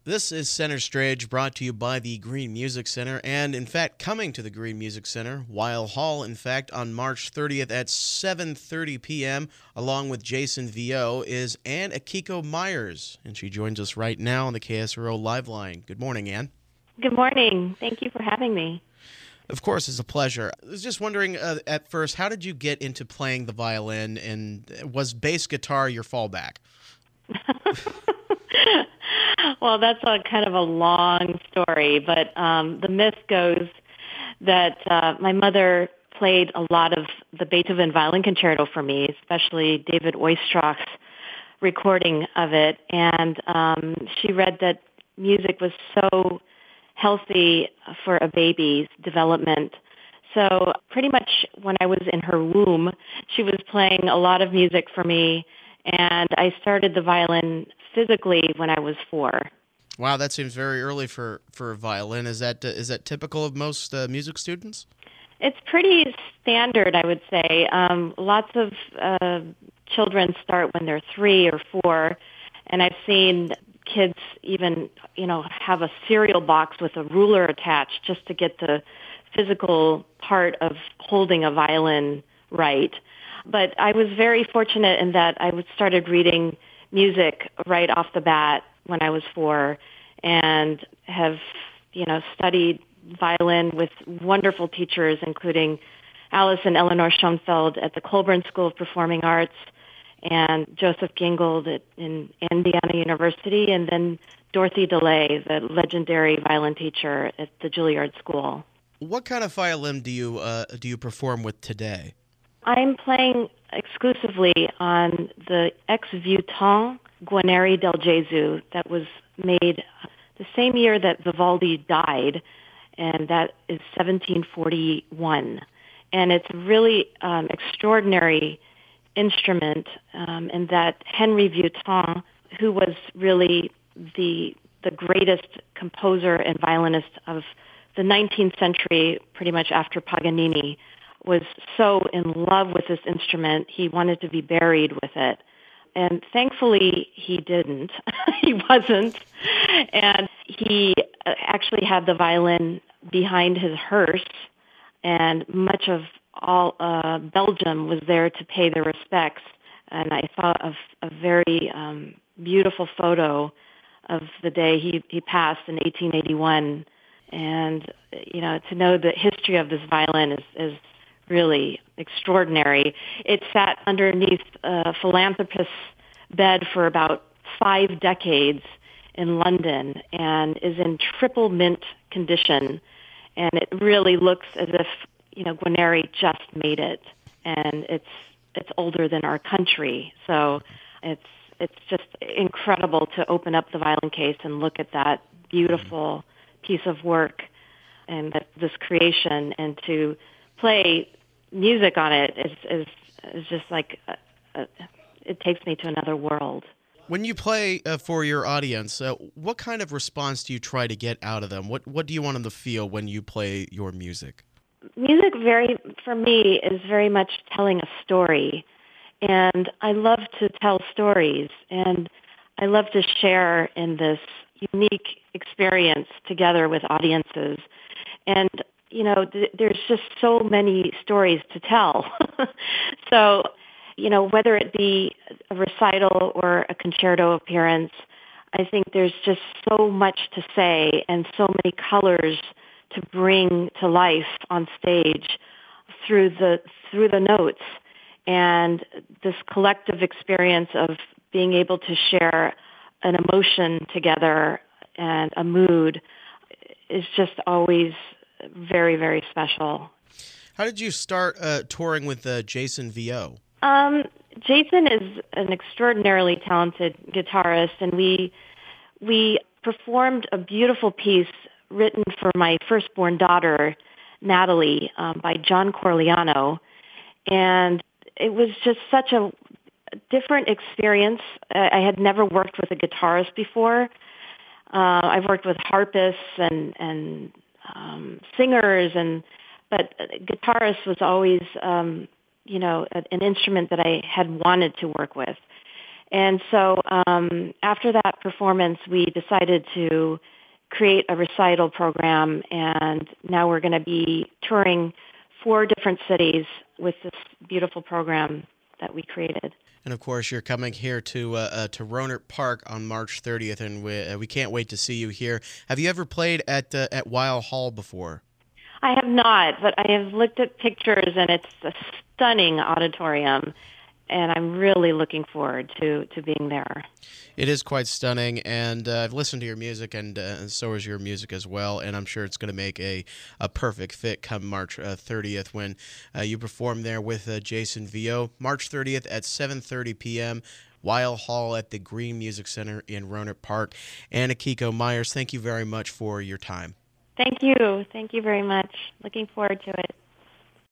This is Center Stage, brought to you by the Green Music Center, and in fact, coming to the Green Music Center, Weil Hall, in fact, on March 30th at 7:30 p.m., along with Jason Vio, is Ann Akiko Myers, and she joins us right now on the KSRO Live Line. Good morning, Ann. Good morning. Thank you for having me. Of course, it's a pleasure. I was just wondering, at first, how did you get into playing the violin, and was bass guitar your fallback? Well, that's a kind of a long story, but the myth goes that my mother played a lot of the Beethoven Violin Concerto for me, especially David Oistrak's recording of it, and she read that music was so healthy for a baby's development. So pretty much when I was in her womb, she was playing a lot of music for me, and I started the violin physically when I was 4. Wow, that seems very early for a violin. Is that typical of most music students? It's pretty standard, I would say. Lots of children start when they're 3 or 4, and I've seen kids even, have a cereal box with a ruler attached just to get the physical part of holding a violin right. But I was very fortunate in that I started reading music right off the bat when I was 4 and have, studied violin with wonderful teachers, including Alice and Eleanor Schoenfeld at the Colburn School of Performing Arts and Joseph Gingold in Indiana University, and then Dorothy DeLay, the legendary violin teacher at the Juilliard School. What kind of violin do you perform with today? I'm playing exclusively on the Ex Vieuxtemps Guarneri del Gesù that was made the same year that Vivaldi died, and that is 1741. And it's really extraordinary instrument in that Henry Vieuxtemps, who was really the greatest composer and violinist of the 19th century, pretty much after Paganini, was so in love with this instrument, he wanted to be buried with it. And thankfully, he didn't. He wasn't. And he actually had the violin behind his hearse, and much of all Belgium was there to pay their respects. And I saw a very beautiful photo of the day he passed in 1881. And, to know the history of this violin is really extraordinary. It sat underneath a philanthropist's bed for about 5 decades in London and is in triple mint condition. And it really looks as if, Guarneri just made it. And it's older than our country. So it's just incredible to open up the violin case and look at that beautiful piece of work and this creation, and to play music on it is just like it takes me to another world. When you play for your audience, what kind of response do you try to get out of them? What do you want them to feel when you play your music? Music, for me, is very much telling a story, and I love to tell stories, and I love to share in this unique experience together with audiences. And, there's just so many stories to tell. So, whether it be a recital or a concerto appearance, I think there's just so much to say and so many colors to bring to life on stage through the notes. And this collective experience of being able to share an emotion together and a mood is just always very, very special. How did you start touring with Jason Vio? Jason is an extraordinarily talented guitarist, and we performed a beautiful piece written for my firstborn daughter, Natalie, by John Corigliano. And it was just such a different experience. I had never worked with a guitarist before. I've worked with harpists and singers, but guitarist was always, an instrument that I had wanted to work with. And so after that performance, we decided to create a recital program, and now we're going to be touring 4 different cities with this beautiful program that we created. And of course, you're coming here to Rohnert Park on March 30th, and we can't wait to see you here. Have you ever played at Weill Hall before? I have not, but I have looked at pictures, and it's a stunning auditorium, and I'm really looking forward to being there. It is quite stunning, and I've listened to your music, and so is your music as well, and I'm sure it's going to make a perfect fit come March 30th when you perform there with Jason Vio. March 30th at 7:30 p.m., Weill Hall at the Green Music Center in Rohnert Park. And Akiko Myers, thank you very much for your time. Thank you. Thank you very much. Looking forward to it.